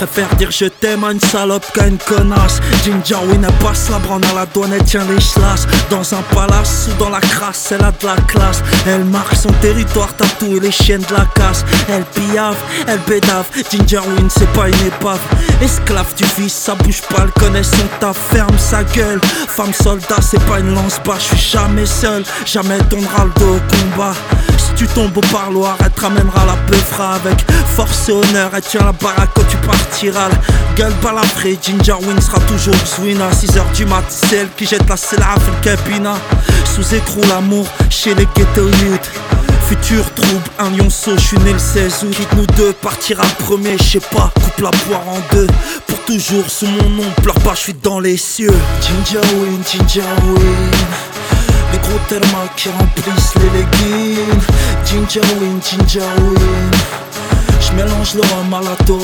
préfère dire je t'aime à une salope qu'à une connasse. Ginger Wynn, elle passe la branle à la douane, elle tient les chlasses. Dans un palace ou dans la crasse, elle a de la classe. Elle marque son territoire, tatoue les chiennes de la casse. Elle piave, elle bédave, Ginger Wynn c'est pas une épave. Esclave du vice, ça bouge pas, elle connaît son taf. Ferme sa gueule, femme soldat c'est pas une lance-bas. Je suis jamais seul, jamais tournera le dos au combat. Si tu tombes au parloir, elle te ramènera la peufra. Avec force et honneur, elle tient la baraque quand tu partiras. Gueule balafrée, Ginger Wynn sera toujours Zwina. À 6h du mat, c'est elle qui jette la sella avec le cabina. Sous écrou l'amour, chez les ghetto youth. Futur trouble, un lionceau, je suis né le 16 août. Quitte nous deux, partira premier, je sais pas, coupe la poire en deux. Pour toujours, sous mon nom, pleure pas, je suis dans les cieux. Ginger Wynn, Ginger Wynn. Les gros thermas qui remplissent les leggings. Ginger Wynn, Ginger Wynn. J'mélange le rhum à la taurine.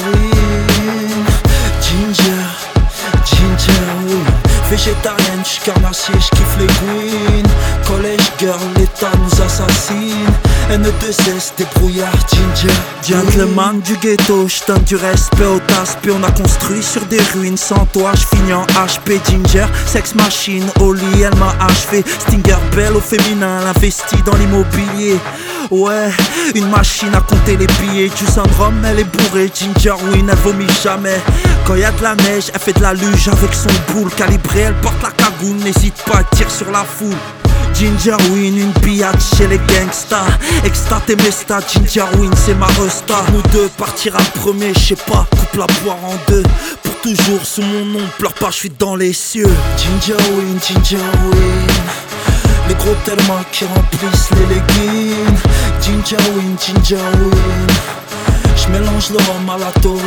Ginger, Ginger Wynn. Végétarienne, j'suis carnassier, j'kiffe les queens. Collège girl, l'état nous assassine. N2S, débrouillard, Ginger. Gentleman du ghetto, j'donne du respect au taspi. On a construit sur des ruines, sans toi j'finis en HP. Ginger, sex machine, au lit, elle m'a achevé. Stinger belle au féminin, elle investit dans l'immobilier. Ouais, une machine à compter les billets. Du syndrome, elle est bourrée. Ginger Wynn, elle vomit jamais. Quand y'a de la neige, elle fait de la luge avec son boule calibrée. Elle porte la cagoule, n'hésite pas, elle tire sur la foule. Ginger Wynn, une pillade chez les gangsters. Extat et Mesta, Ginger Wynn, c'est ma resta. Nous deux partira premier, je sais pas, coupe la poire en deux. Pour toujours sous mon nom, pleure pas, je suis dans les cieux. Ginger Wynn, Ginger Wynn. Les gros thermas qui remplissent les leggings. Ginger Wynn, Ginger Wynn. J'mélange le rhum à la taurine.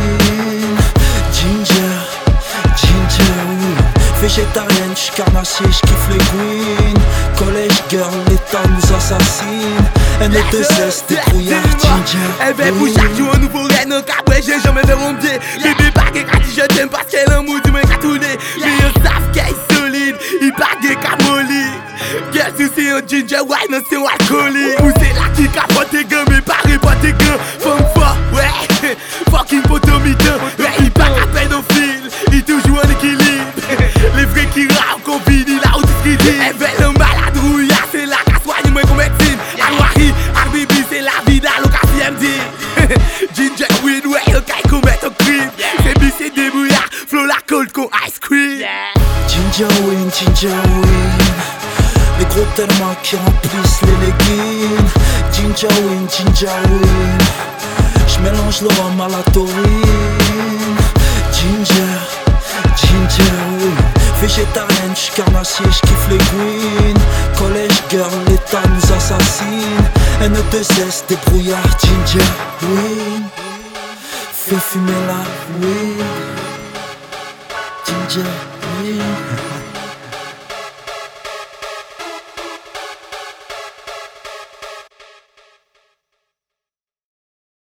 Ginger, Ginger Wynn. Végétarienne, j'suis carnassier, j'kiffe les queens. Collège girl, l'état nous assassine. N2S, débrouillard, Ginger. Elle fait pour chaque jour un nouveau reine, un cabré, j'ai jamais fait mon pied. Bébé bague qu'a dit je t'aime parce qu'elle a un mood, mais qu'a tourné. Mais ils savent qu'elle est solide, il bague qu'a molli. Quel souci un Ginger Wynn, c'est un alcoolique. Ou c'est là qui capote tes gars, mais paré pas tes gars. Femme fort, ouais, fucking potomite. Ouais, il bague à pédophile, il toujours en équilibre. Les vrais qui rappent, qu'on finit là où tu te dis. Elle fait le malade rouillard, c'est là qu'à soigner moi comme médecine. Al-Wari, Al-Bibi, c'est la vie d'Alocasie MD. Ginger Wynn, ouais, le gars il commet un crime. C'est bis et débrouillard, flow la cold con ice cream. Ginger Wynn, Ginger Wynn. Les gros thermas qui remplissent les leggings. Ginger Wynn, Ginger Wynn. J'mélange le rhum à la taurine. Ginger, Ginger Wynn. Végétarienne, j'suis carnassier, j'kiffe les queens. Collège girl, l'état nous assassine. N2S, débrouillard, Ginger Wynn. Fais fumer la weed. Ginger Wynn.